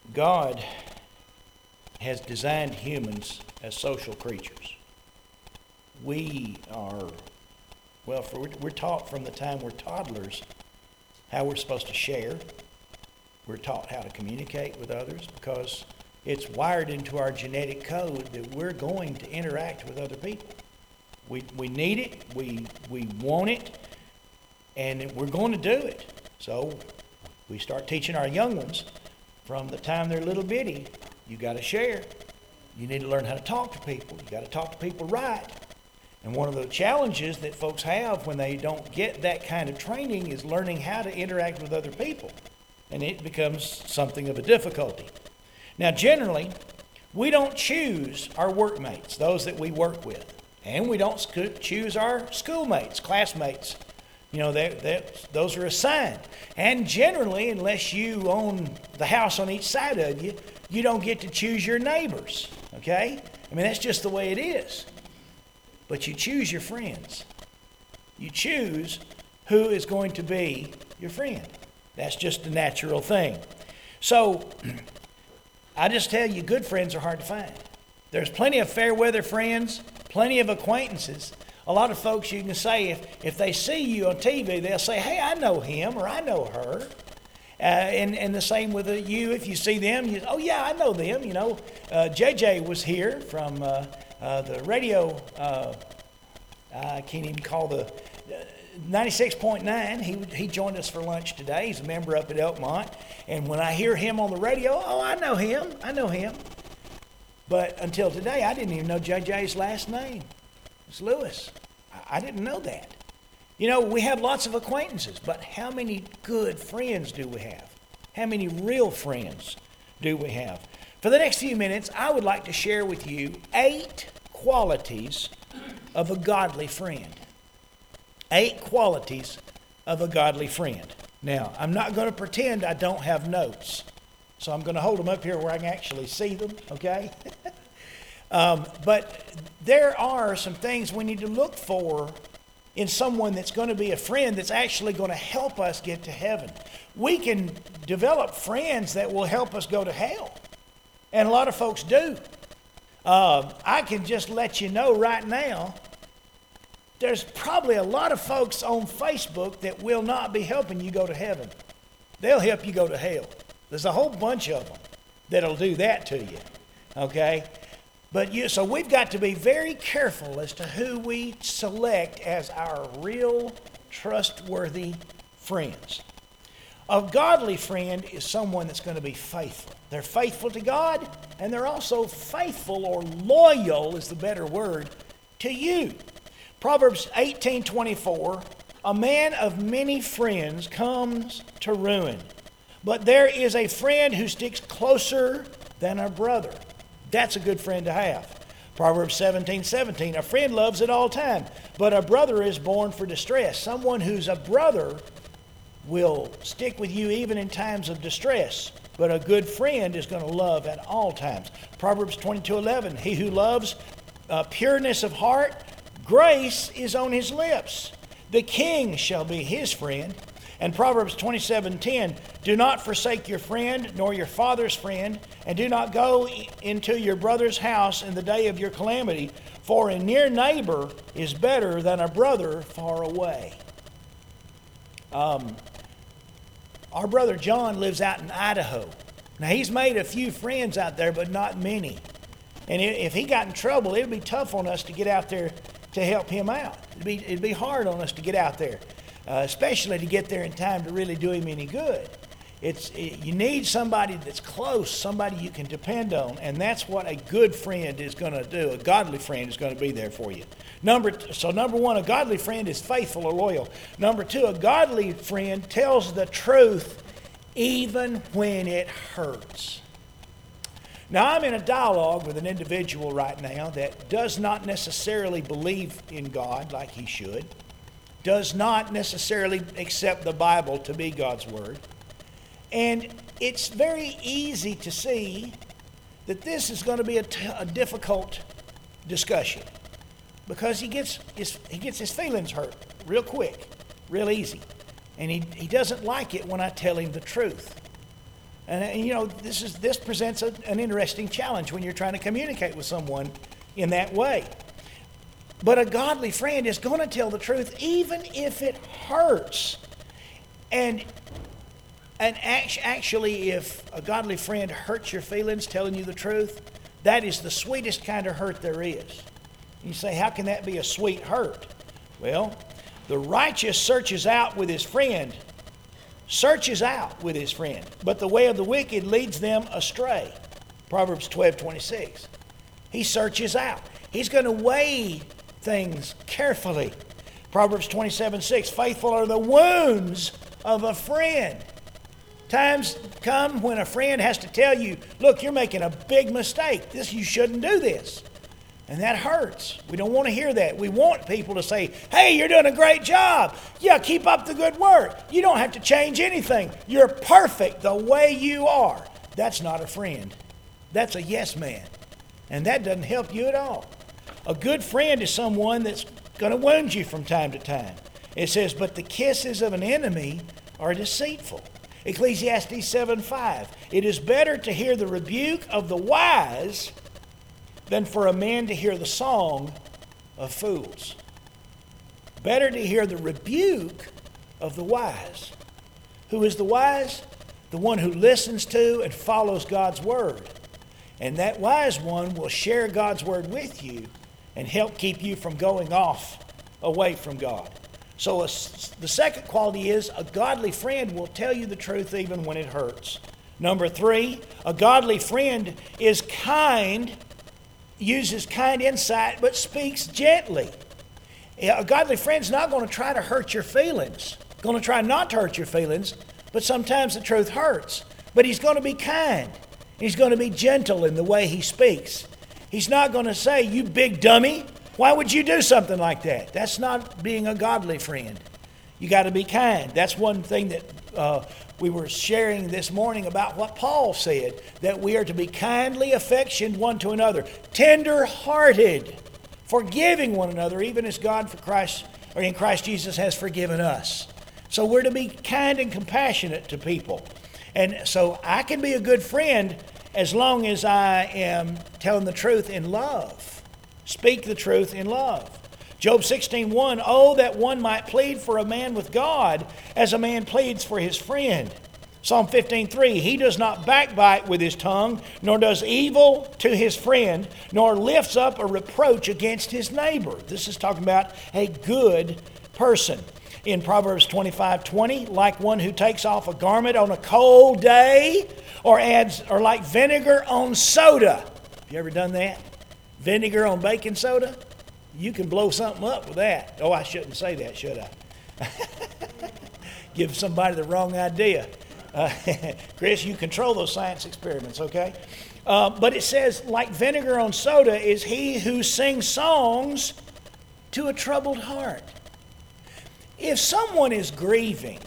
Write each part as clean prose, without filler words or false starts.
God has designed humans as social creatures. We are, we're taught from the time we're toddlers how we're supposed to share. We're taught how to communicate with others because it's wired into our genetic code that we're going to interact with other people. We need it, we want it, and we're going to do it. So we start teaching our young ones from the time they're little bitty, you got to share. You need to learn how to talk to people. You got to talk to people right. And one of the challenges that folks have when they don't get that kind of training is learning how to interact with other people. And it becomes something of a difficulty. Now, generally, we don't choose our workmates, those that we work with. And we don't choose our schoolmates, classmates. You know, those are assigned. And generally, unless you own the house on each side of you, you don't get to choose your neighbors. Okay? I mean, that's just the way it is. But you choose your friends. You choose who is going to be your friend. That's just a natural thing. So, I just tell you, good friends are hard to find. There's plenty of fair weather friends, plenty of acquaintances. A lot of folks you can say, if they see you on TV, they'll say, hey, I know him or I know her. And the same with you. If you see them, oh, yeah, I know them. You know, JJ was here from the radio, I can't even call the 96.9. He joined us for lunch today. He's a member up at Elkmont. And when I hear him on the radio, oh, I know him. But until today, I didn't even know JJ's last name. It's Lewis. I didn't know that. You know, we have lots of acquaintances, but how many good friends do we have? How many real friends do we have? For the next few minutes, I would like to share with you 8 qualities of a godly friend. 8 qualities of a godly friend. Now, I'm not going to pretend I don't have notes. So I'm going to hold them up here where I can actually see them, okay? But there are some things we need to look for in someone that's going to be a friend that's actually going to help us get to heaven. We can develop friends that will help us go to hell. And a lot of folks do. I can just let you know right now, there's probably a lot of folks on Facebook that will not be helping you go to heaven. They'll help you go to hell. There's a whole bunch of them that'll do that to you, okay? So we've got to be very careful as to who we select as our real trustworthy friends. A godly friend is someone that's going to be faithful. They're faithful to God, and they're also faithful, or loyal is the better word, to you. Proverbs 18:24, a man of many friends comes to ruin, but there is a friend who sticks closer than a brother. That's a good friend to have. Proverbs 17:17, a friend loves at all time, but a brother is born for distress. Someone who's a brother will stick with you even in times of distress, but a good friend is going to love at all times. Proverbs 22:11, he who loves pureness of heart, grace is on his lips. The king shall be his friend. And Proverbs 27:10, do not forsake your friend, nor your father's friend, and do not go into your brother's house in the day of your calamity, for a near neighbor is better than a brother far away. Our brother John lives out in Idaho. Now, he's made a few friends out there, but not many. And if he got in trouble, it would be tough on us to get out there to help him out. It'd be hard on us to get out there. Especially to get there in time to really do him any good. You need somebody that's close, somebody you can depend on, and that's what a good friend is going to do. A godly friend is going to be there for you. Number one, a godly friend is faithful or loyal. Number 2, a godly friend tells the truth even when it hurts. Now, I'm in a dialogue with an individual right now that does not necessarily believe in God like he should. Does not necessarily accept the Bible to be God's Word. And it's very easy to see that this is going to be a difficult discussion because he gets his feelings hurt real quick, real easy. And he doesn't like it when I tell him the truth. And you know, this presents an interesting challenge when you're trying to communicate with someone in that way. But a godly friend is going to tell the truth even if it hurts. And actually, if a godly friend hurts your feelings telling you the truth, that is the sweetest kind of hurt there is. You say, how can that be a sweet hurt? Well, the righteous searches out with his friend, but the way of the wicked leads them astray. Proverbs 12:26. He searches out. He's going to weigh things carefully. Proverbs 27:6. Faithful are the wounds of a friend. Times come when a friend has to tell you, look, you're making a big mistake. You shouldn't do this. And that hurts. We don't want to hear that. We want people to say, hey, you're doing a great job. Yeah, keep up the good work. You don't have to change anything. You're perfect the way you are. That's not a friend. That's a yes man. And that doesn't help you at all. A good friend is someone that's going to wound you from time to time. It says, but the kisses of an enemy are deceitful. Ecclesiastes 7:5. It is better to hear the rebuke of the wise than for a man to hear the song of fools. Better to hear the rebuke of the wise. Who is the wise? The one who listens to and follows God's word. And that wise one will share God's word with you and help keep you from going off away from God. So the second quality is a godly friend will tell you the truth even when it hurts. Number 3, a godly friend is kind, uses kind insight, but speaks gently. A godly friend's not going to try to hurt your feelings. Going to try not to hurt your feelings, but sometimes the truth hurts. But he's going to be kind. He's going to be gentle in the way he speaks. He's not going to say, you big dummy, why would you do something like that? That's not being a godly friend. You got to be kind. That's one thing that we were sharing this morning about what Paul said, that we are to be kindly affectioned one to another, tender-hearted, forgiving one another, even as God in Christ Jesus has forgiven us. So we're to be kind and compassionate to people. And so I can be a good friend as long as I am telling the truth in love. Speak the truth in love. Job 16:1, oh, that one might plead for a man with God as a man pleads for his friend. Psalm 15:3, he does not backbite with his tongue, nor does evil to his friend, nor lifts up a reproach against his neighbor. This is talking about a good person. In Proverbs 25:20, like one who takes off a garment on a cold day, or like vinegar on soda. Have you ever done that? Vinegar on baking soda? You can blow something up with that. Oh, I shouldn't say that, should I? Give somebody the wrong idea. Chris, you control those science experiments, okay? But it says, like vinegar on soda is he who sings songs to a troubled heart. If someone is grieving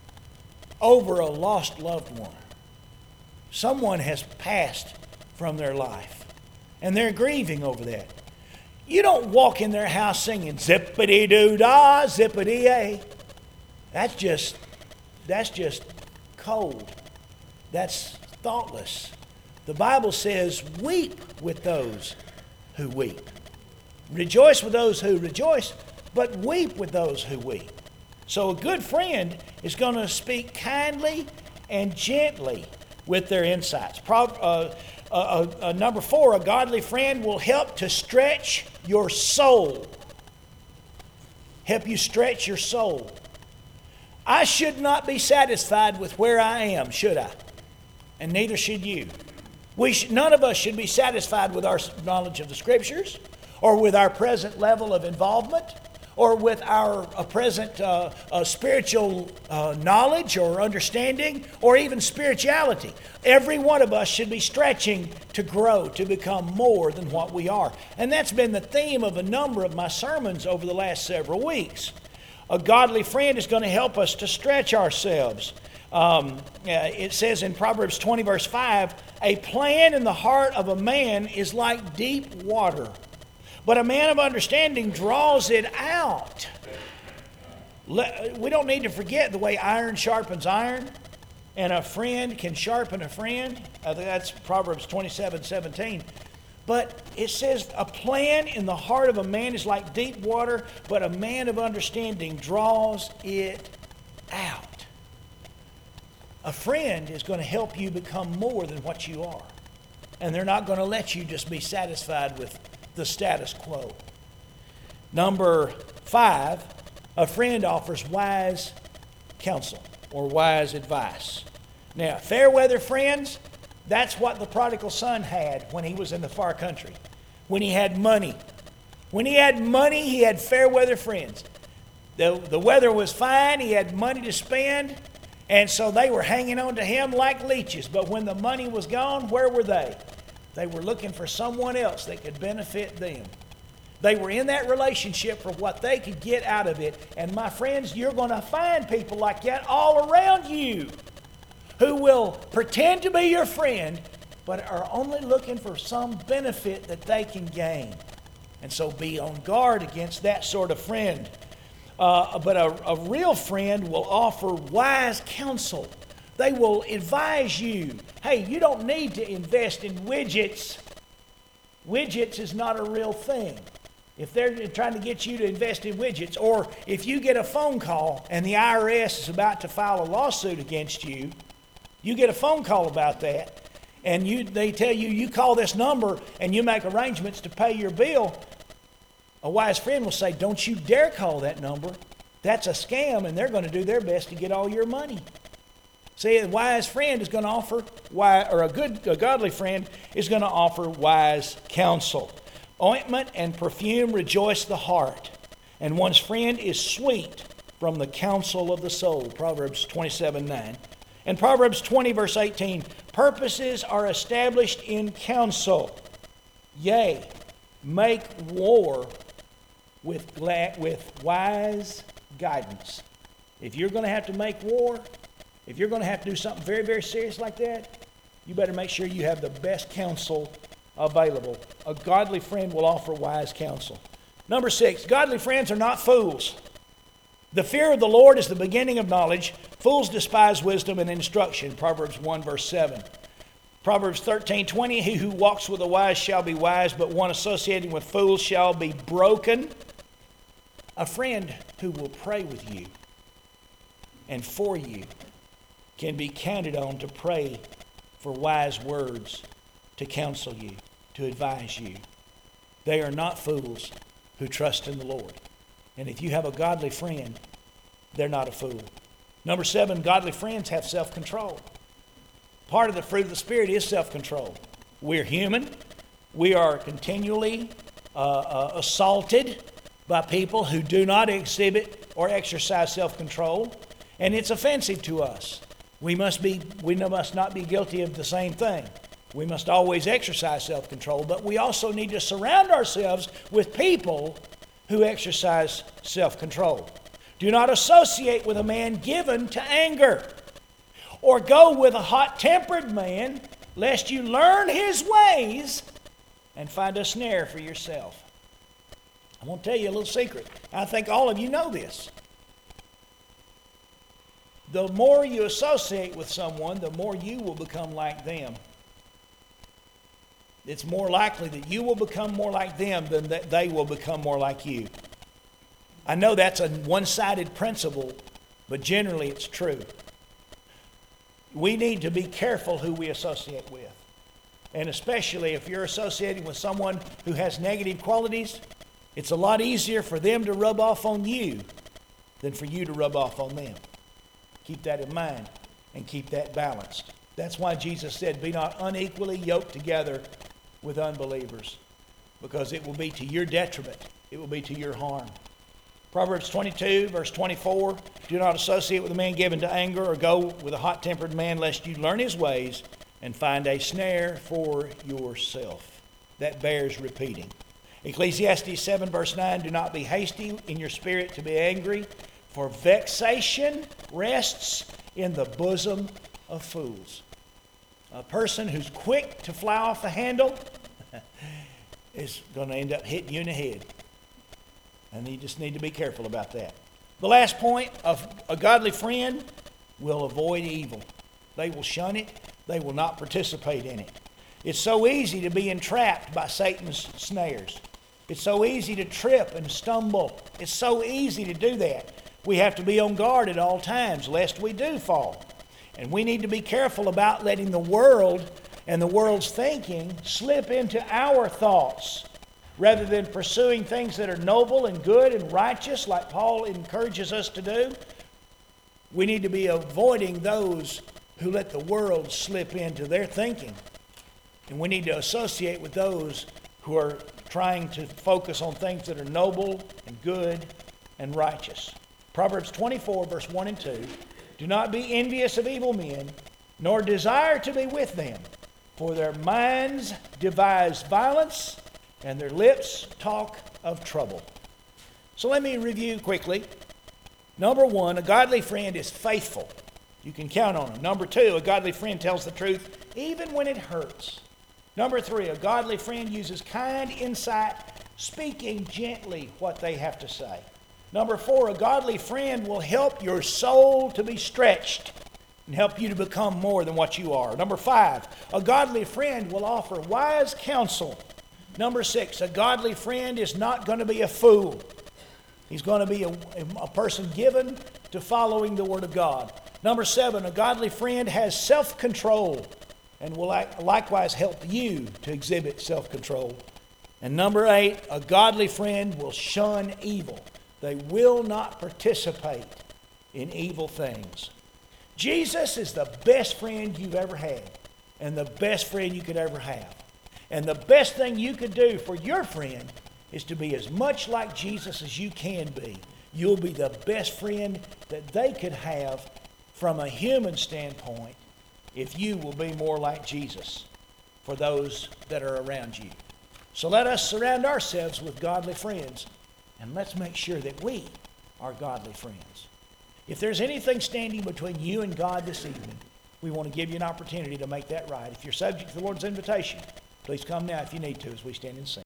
over a lost loved one, someone has passed from their life, and they're grieving over that. You don't walk in their house singing zippity-doo-dah, zippity-yay. That's just cold. That's thoughtless. The Bible says, weep with those who weep. Rejoice with those who rejoice, but weep with those who weep. So a good friend is going to speak kindly and gently with their insights. Number 4, a godly friend will help to stretch your soul. Help you stretch your soul. I should not be satisfied with where I am, should I? And neither should you. None of us should be satisfied with our knowledge of the Scriptures, or with our present level of involvement, or with our present spiritual knowledge or understanding, or even spirituality. Every one of us should be stretching to grow, to become more than what we are. And that's been the theme of a number of my sermons over the last several weeks. A godly friend is going to help us to stretch ourselves. It says in Proverbs 20, verse 5, a plan in the heart of a man is like deep water, but a man of understanding draws it out. We don't need to forget the way iron sharpens iron. and a friend can sharpen a friend. I think that's Proverbs 27:17. But it says, a plan in the heart of a man is like deep water, but a man of understanding draws it out. A friend is going to help you become more than what you are. And they're not going to let you just be satisfied with the status quo. Number 5, a friend offers wise counsel or wise advice. Now, fair weather friends, that's what the prodigal son had when he was in the far country. When he had money. When he had money, he had fair weather friends. The weather was fine, he had money to spend, and so they were hanging on to him like leeches. But when the money was gone, where were they? They were looking for someone else that could benefit them. They were in that relationship for what they could get out of it. And my friends, you're going to find people like that all around you who will pretend to be your friend, but are only looking for some benefit that they can gain. And so be on guard against that sort of friend. But a real friend will offer wise counsel. They will advise you, hey, you don't need to invest in widgets. Widgets is not a real thing. If they're trying to get you to invest in widgets, or if you get a phone call and the IRS is about to file a lawsuit against you, you get a phone call about that, and they tell you, you call this number and you make arrangements to pay your bill. A wise friend will say, don't you dare call that number. That's a scam, and they're going to do their best to get all your money. See, a wise friend is going to offer, a godly friend is going to offer wise counsel. Ointment and perfume rejoice the heart, and one's friend is sweet from the counsel of the soul. Proverbs 27:9. And Proverbs 20, verse 18, purposes are established in counsel. Yea, make war with wise guidance. If you're going to have to make war, if you're going to have to do something very, very serious like that, you better make sure you have the best counsel available. A godly friend will offer wise counsel. Number 6, godly friends are not fools. The fear of the Lord is the beginning of knowledge. Fools despise wisdom and instruction. Proverbs 1, verse 7. Proverbs 13:20, he who walks with the wise shall be wise, but one associating with fools shall be broken. A friend who will pray with you and for you can be counted on to pray for wise words, to counsel you, to advise you. They are not fools who trust in the Lord. And if you have a godly friend, they're not a fool. Number 7, godly friends have self-control. Part of the fruit of the Spirit is self-control. We're human. We are continually assaulted by people who do not exhibit or exercise self-control, and it's offensive to us. We must not be guilty of the same thing. We must always exercise self-control, but we also need to surround ourselves with people who exercise self-control. Do not associate with a man given to anger, or go with a hot-tempered man, lest you learn his ways and find a snare for yourself. I want to tell you a little secret. I think all of you know this. The more you associate with someone, the more you will become like them. It's more likely that you will become more like them than that they will become more like you. I know that's a one-sided principle, but generally it's true. We need to be careful who we associate with. And especially if you're associating with someone who has negative qualities, it's a lot easier for them to rub off on you than for you to rub off on them. Keep that in mind and keep that balanced. That's why Jesus said, be not unequally yoked together with unbelievers, because it will be to your detriment. It will be to your harm. Proverbs 22, verse 24, do not associate with a man given to anger, or go with a hot-tempered man, lest you learn his ways and find a snare for yourself. That bears repeating. Ecclesiastes 7, verse 9, do not be hasty in your spirit to be angry, for vexation rests in the bosom of fools. A person who's quick to fly off the handle is going to end up hitting you in the head. And you just need to be careful about that. The last point, of a godly friend will avoid evil. They will shun it. They will not participate in it. It's so easy to be entrapped by Satan's snares. It's so easy to trip and stumble. It's so easy to do that. We have to be on guard at all times lest we do fall. And we need to be careful about letting the world and the world's thinking slip into our thoughts rather than pursuing things that are noble and good and righteous like Paul encourages us to do. We need to be avoiding those who let the world slip into their thinking. And we need to associate with those who are trying to focus on things that are noble and good and righteous. Proverbs 24, verse 1 and 2. Do not be envious of evil men, nor desire to be with them, for their minds devise violence, and their lips talk of trouble. So let me review quickly. Number 1, a godly friend is faithful. You can count on him. Number 2, a godly friend tells the truth even when it hurts. Number 3, a godly friend uses kind insight, speaking gently what they have to say. Number 4, a godly friend will help your soul to be stretched and help you to become more than what you are. Number 5, a godly friend will offer wise counsel. Number 6, a godly friend is not going to be a fool. He's going to be a person given to following the Word of God. Number 7, a godly friend has self-control and will likewise help you to exhibit self-control. And number 8, a godly friend will shun evil. They will not participate in evil things. Jesus is the best friend you've ever had and the best friend you could ever have. And the best thing you could do for your friend is to be as much like Jesus as you can be. You'll be the best friend that they could have from a human standpoint if you will be more like Jesus for those that are around you. So let us surround ourselves with godly friends, and let's make sure that we are godly friends. If there's anything standing between you and God this evening, we want to give you an opportunity to make that right. If you're subject to the Lord's invitation, please come now if you need to as we stand and sing.